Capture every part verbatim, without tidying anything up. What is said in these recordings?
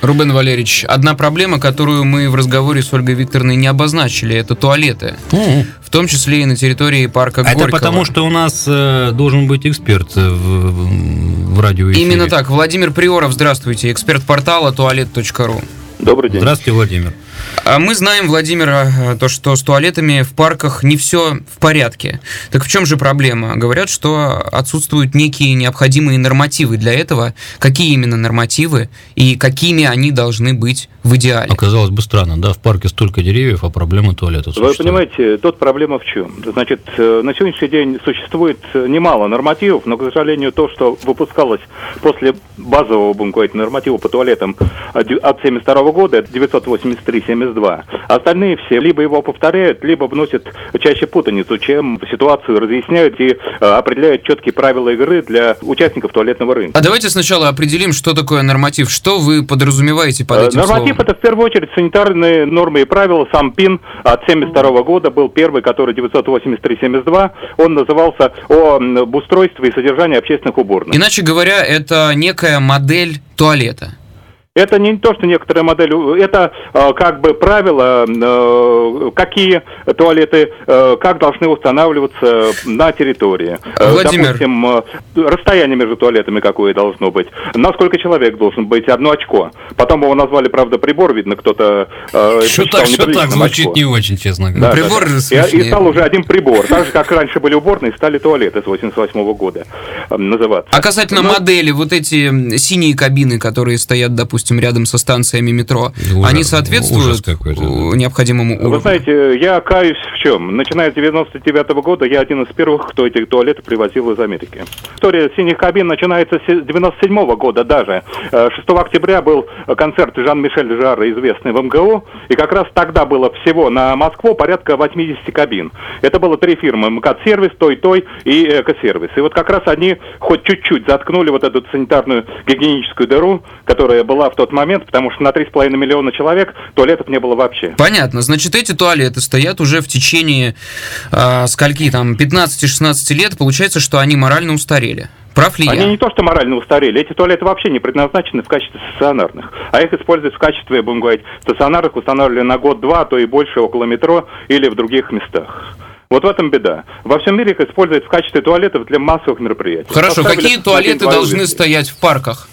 Рубен Валерьевич, одна проблема, которую мы в разговоре с Ольгой Викторовной не обозначили, это туалеты. Mm-hmm. В том числе и на территории парка Горького. Это потому, что у нас э, должен быть эксперт в, в радиоэфире. Именно так. Владимир Приоров, здравствуйте, эксперт портала туалет точка ру. Добрый день. Здравствуйте, Владимир. Мы знаем, Владимир, то, что с туалетами в парках не все в порядке. Так в чем же проблема? Говорят, что отсутствуют некие необходимые нормативы для этого. Какие именно нормативы и какими они должны быть в идеале? Оказалось бы странно, да, в парке столько деревьев, а проблема туалета существует. Вы понимаете, тут проблема в чем? Значит, на сегодняшний день существует немало нормативов, но, к сожалению, то, что выпускалось после базового, будем говорить, норматива по туалетам от семьдесят второго года, это девятьсот восемьдесят три семьдесят два. Остальные все либо его повторяют, либо вносят чаще путаницу, чем ситуацию разъясняют и э, определяют четкие правила игры для участников туалетного рынка. А давайте сначала определим, что такое норматив. Что вы подразумеваете под этим Норматив словом? Это в первую очередь санитарные нормы и правила. Сам ПИН от семьдесят второго года был первый, который девятьсот восемьдесят три семьдесят два. Он назывался о обустройстве и содержании общественных уборных. Иначе говоря, это некая модель туалета. Это не то, что некоторые модели, это э, как бы правила, э, какие туалеты, э, как должны устанавливаться на территории. Владимир. Допустим, э, расстояние между туалетами какое должно быть, насколько человек должен быть, одно очко. Потом его назвали, правда, прибор, видно, кто-то... Э, что так, что так звучит очко. Не очень, честно говоря. Да, прибор да, да. И, и стал уже один прибор. Так же, как раньше были уборные, стали туалеты с восемьдесят восьмого года э, называться. А касательно Но... модели, вот эти синие кабины, которые стоят, допустим, рядом со станциями метро, ужас, они соответствуют необходимому уровню? Вы знаете, я каюсь в чем? Начиная с девяносто девятого года я один из первых, кто эти туалеты привозил из Америки. История синих кабин начинается с девяносто седьмого года даже. шестого октября был концерт Жан-Мишель Жарра, известный в эм гэ о, и как раз тогда было всего на Москву порядка восемьдесят кабин. Это было три фирмы: МКАД-сервис, Той-Той и Эко-сервис. И вот как раз они хоть чуть-чуть заткнули вот эту санитарную гигиеническую дыру, которая была в тот момент, потому что на три с половиной миллиона человек туалетов не было вообще. Понятно. Значит, эти туалеты стоят уже в течение э, скольки там, пятнадцати-шестнадцати лет. Получается, что они морально устарели. Прав ли Они я? не то, что морально устарели. Эти туалеты вообще не предназначены в качестве стационарных. А их используют в качестве, будем говорить, стационарных, устанавливали на год-два, а то и больше около метро или в других местах. Вот в этом беда. Во всем мире их используют в качестве туалетов для массовых мероприятий. Хорошо. Поставили какие туалеты должны уверсии. стоять в парках?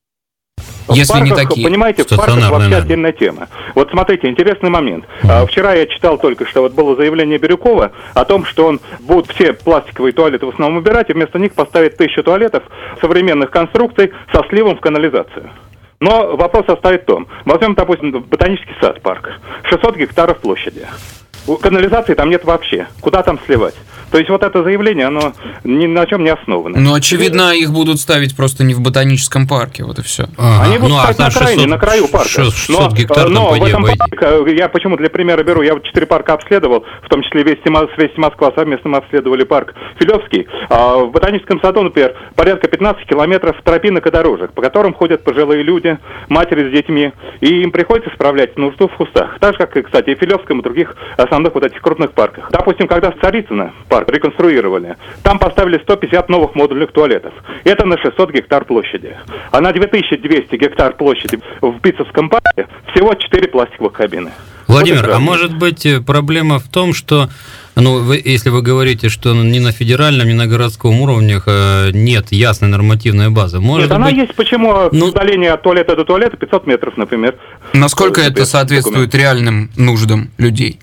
В Если парках, не такие. Понимаете, в парках вообще отдельная тема. Вот смотрите, интересный момент. Mm. Вчера я читал только что, вот было заявление Бирюкова о том, что он будет все пластиковые туалеты в основном убирать, и вместо них поставить тысячу туалетов современных конструкций со сливом в канализацию. Но вопрос состоит в том, возьмем, допустим, ботанический сад, парк, шестьсот гектаров площади. Канализации там нет вообще. Куда там сливать? То есть вот это заявление, оно ни на чем не основано. Ну, очевидно, их будут ставить просто не в ботаническом парке, вот и все. Ага. Они будут ну, ставить а на крайне, шестьсот, на краю парка. шестьсот гектар но, там но в этом парке, я почему для примера беру, я вот четыре парка обследовал, в том числе Вести, Вести Москва, совместно мы обследовали парк Филевский. А в ботаническом саду, например, порядка пятнадцать километров тропинок и дорожек, по которым ходят пожилые люди, матери с детьми, и им приходится справлять нужду в кустах. Так же, как, и, кстати, и в Филевском, и других основных вот этих крупных парках. Допустим, когда в Царицыно парк реконструировали, там поставили сто пятьдесят новых модульных туалетов. Это на шестьсот гектар площади. А на две тысячи двести гектар площади в Битцевском парке всего четыре пластиковых кабины. Владимир, вот а может быть проблема в том, что, ну, вы, если вы говорите, что ни на федеральном, ни на городском уровнях э, нет ясной нормативной базы. Может нет, она быть... есть. Почему ну... удаление от туалета до туалета пятьсот метров, например? Насколько это соответствует документ. реальным нуждам людей?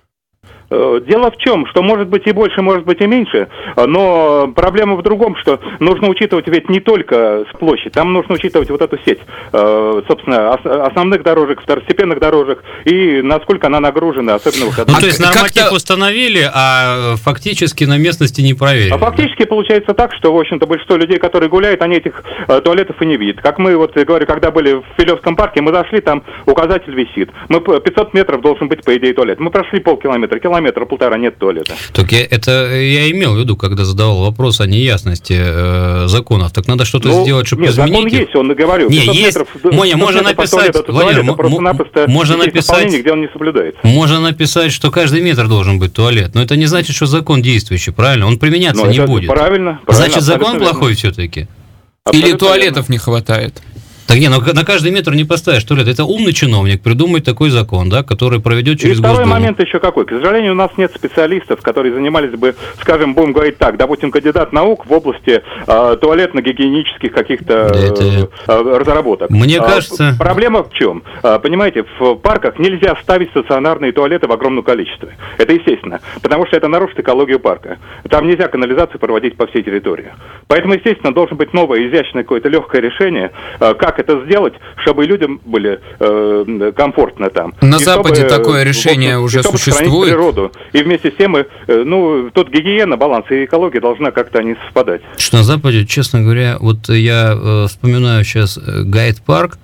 Дело в чем, что может быть и больше, может быть и меньше, но проблема в другом, что нужно учитывать ведь не только площадь, там нужно учитывать вот эту сеть, собственно, основных дорожек, второстепенных дорожек и насколько она нагружена, особенно в выходные. Ну, то есть норматив установили, а фактически на местности не проверили. А фактически получается так, что, в общем-то, большинство людей, которые гуляют, они этих туалетов и не видят. Как мы, вот, я говорю, когда были в Филевском парке, мы зашли, там указатель висит. Мы пятьсот метров должен быть, по идее, туалет. Мы прошли полкилометра, километр. метра полтора нет туалета. Так я, это я имел в виду, когда задавал вопрос о неясности э, законов. Так надо что-то ну, сделать, чтобы нет, изменить закон их. есть, он говорю. Не, есть. Моня, можно написать, Владимир, можно написать, где он не соблюдается. Можно написать, что каждый метр должен быть туалет. Но это не значит, что закон действующий, правильно? Он применяться но не будет. Правильно. Значит, закон плохой все-таки. Или туалетов не хватает. Так не, но на каждый метр не поставишь туалет. Это умный чиновник придумает такой закон, да, который проведет через Госдуму. И второй момент еще какой. К сожалению, у нас нет специалистов, которые занимались бы, скажем, будем говорить так, допустим, кандидат наук в области э, туалетно-гигиенических каких-то да, это... э, разработок. Мне а, кажется... Проблема в чем? А, понимаете, в парках нельзя ставить стационарные туалеты в огромном количестве. Это естественно, потому что это нарушит экологию парка. Там нельзя канализацию проводить по всей территории. Поэтому, естественно, должно быть новое, изящное, какое-то легкое решение, э, как это сделать, чтобы людям были э, комфортно там. На и Западе чтобы, такое решение общем, уже и чтобы существует. Природу. И вместе с тем, э, ну, тут гигиена, баланс и экология должна как-то не совпадать. Что на Западе, честно говоря, вот я э, вспоминаю сейчас Гайд-парк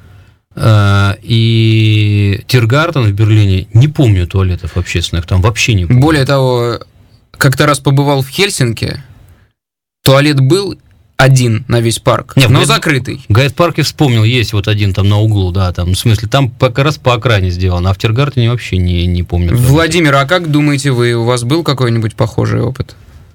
э, и Тиргартен в Берлине, не помню туалетов общественных, там вообще не помню. Более того, как-то раз побывал в Хельсинки, туалет был один на весь парк, Нет, но в закрытый. В Гайд-парке вспомнил, есть вот один там на углу, да, там, в смысле, там как раз по окраине сделано, а в Тиргартене вообще не, не помню. Владимир, а как думаете вы, у вас был какой-нибудь похожий опыт?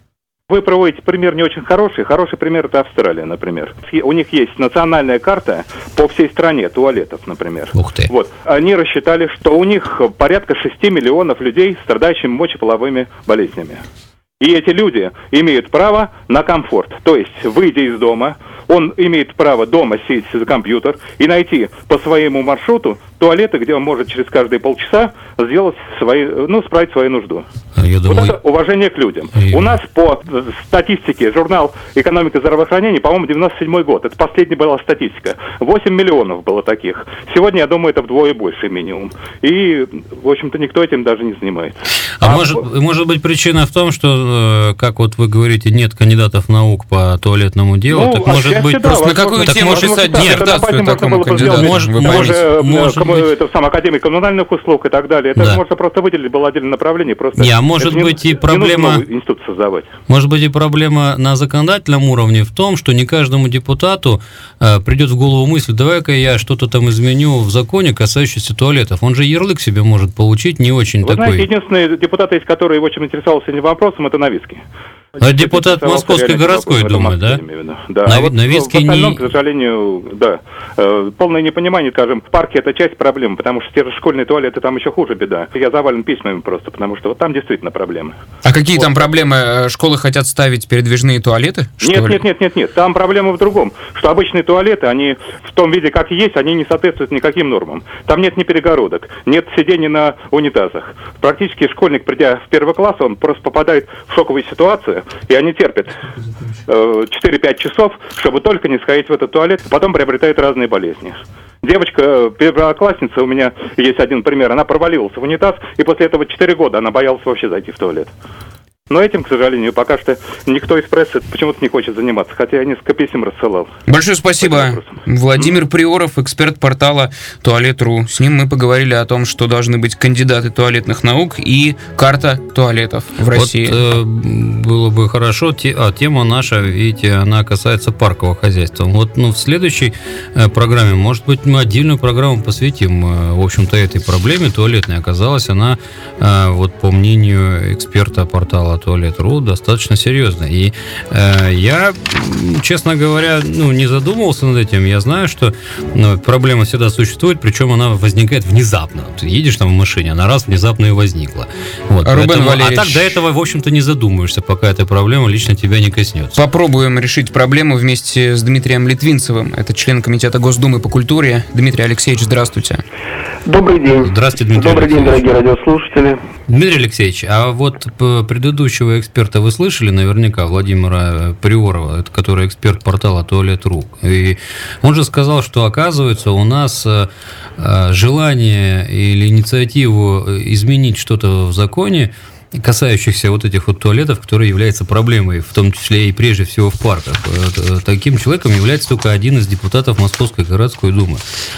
Вы проводите пример не очень хороший. Хороший пример – это Австралия, например. У них есть национальная карта по всей стране туалетов, например. Ух ты. Вот. Они рассчитали, что у них порядка шести миллионов людей, страдающих мочеполовыми болезнями. И эти люди имеют право на комфорт. То есть, выйдя из дома, он имеет право дома сесть за компьютер и найти по своему маршруту туалеты, где он может через каждые полчаса сделать свои, ну, справить свою нужду. Я думаю... Вот это уважение к людям. И... У нас по статистике журнал «Экономика здравоохранения», по-моему, девяносто седьмой год. Это последняя была статистика. восемь миллионов было таких. Сегодня, я думаю, это вдвое больше минимум. И, в общем-то, никто этим даже не занимается. А, а может, в... может быть причина в том, что, как вот вы говорите, нет кандидатов наук по туалетному делу, ну, так может быть да, просто... На какую так тему может... писать диссертацию такому кандидату? Может, вы может, может быть... Это сам академик коммунальных услуг и так далее. Это да. можно просто выделить, было отдельное направление. Просто не, а может быть не, и проблема... институт создавать. Может быть и проблема на законодательном уровне в том, что не каждому депутату э, придет в голову мысль, давай-ка я что-то там изменю в законе, касающийся туалетов. Он же ярлык себе может получить не очень Вы такой... знаете, единственный депутат, из который очень интересовался этим вопросом, это Новицкий. А депутат Московской городской думы, да? Да. На, а вот Новицкий в остальном, не... к сожалению, да. Полное непонимание, скажем, в парке это часть проблемы, потому что те же школьные туалеты, там еще хуже беда. Я завален письмами просто, потому что вот там действительно проблемы. А какие вот. там проблемы? Школы хотят ставить передвижные туалеты? Нет, нет, нет, нет, нет. Там проблема в другом, что обычные туалеты, они в том виде, как есть, они не соответствуют никаким нормам. Там нет ни перегородок, нет сидений на унитазах. Практически школьник, придя в первый класс, он просто попадает в шоковую ситуацию, и они терпят э, четыре-пять часов, чтобы только не сходить в этот туалет, потом приобретают разные болезни. Девочка, первоклассница, у меня есть один пример, она провалилась в унитаз, и после этого четыре года она боялась вообще зайти в туалет. Но этим, к сожалению, пока что никто из прессы почему-то не хочет заниматься, хотя я несколько писем рассылал. Большое спасибо. Владимир Приоров, эксперт портала Туалет точка ру. С ним мы поговорили о том, что должны быть кандидаты туалетных наук и карта туалетов в России. Вот э, было бы хорошо, те, а тема наша, видите, она касается паркового хозяйства. Вот ну, в следующей э, программе, может быть, мы отдельную программу посвятим, э, в общем-то, этой проблеме туалетной. Оказалось, она, э, вот по мнению эксперта портала Туалет точка ру, достаточно серьезно. И э, я, честно говоря, ну, не задумывался над этим. Я знаю, что ну, проблема всегда существует, причем она возникает внезапно. Ты едешь там в машине, она раз внезапно и возникла. Вот, а, поэтому, Рубен а так до этого, в общем-то, не задумываешься, пока эта проблема лично тебя не коснется. Попробуем решить проблему вместе с Дмитрием Литвинцевым. Это член комитета Госдумы по культуре. Дмитрий Алексеевич, здравствуйте. Добрый день. Здравствуйте, Дмитрий Добрый Алексеевич. день, дорогие радиослушатели. Дмитрий Алексеевич, а вот предыдущего эксперта вы слышали наверняка, Владимира Приорова, который эксперт портала Туалет точка ру. И он же сказал, что, оказывается, у нас желание или инициативу изменить что-то в законе, касающихся вот этих вот туалетов, которые являются проблемой, в том числе и прежде всего в парках. Таким человеком является только один из депутатов Московской городской думы.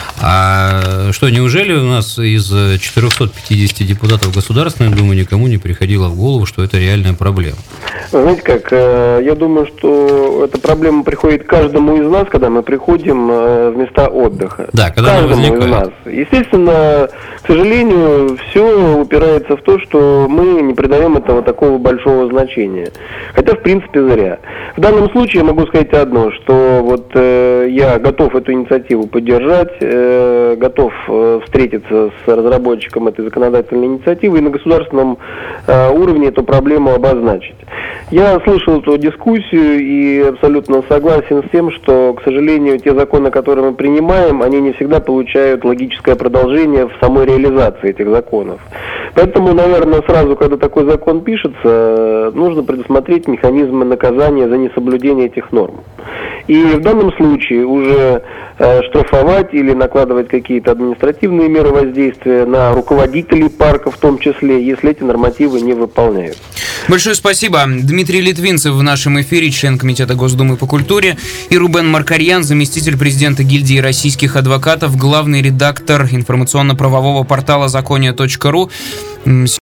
А что, неужели у нас из четырехсот пятидесяти депутатов Государственной думы никому не приходило в голову, что это реальная проблема? Знаете как, я думаю, что эта проблема приходит каждому из нас, когда мы приходим в места отдыха. Да, когда она возникает. Из нас. Естественно, к сожалению, все упирается в то, что мы не придаем этого такого большого значения. Хотя, в принципе, зря. В данном случае я могу сказать одно, что вот э, я готов эту инициативу поддержать, э, готов э, встретиться с разработчиком этой законодательной инициативы и на государственном э, уровне эту проблему обозначить. Я слышал эту дискуссию и абсолютно согласен с тем, что, к сожалению, те законы, которые мы принимаем, они не всегда получают логическое продолжение в самой реализации этих законов. Поэтому, наверное, сразу, когда такой закон пишется, нужно предусмотреть механизмы наказания за несоблюдение этих норм. И в данном случае уже э, штрафовать или накладывать какие-то административные меры воздействия на руководителей парка в том числе, если эти нормативы не выполняют. Большое спасибо. Дмитрий Литвинцев в нашем эфире, член Комитета Госдумы по культуре, и Рубен Маркарьян, заместитель президента гильдии российских адвокатов, главный редактор информационно-правового портала закония точка ру.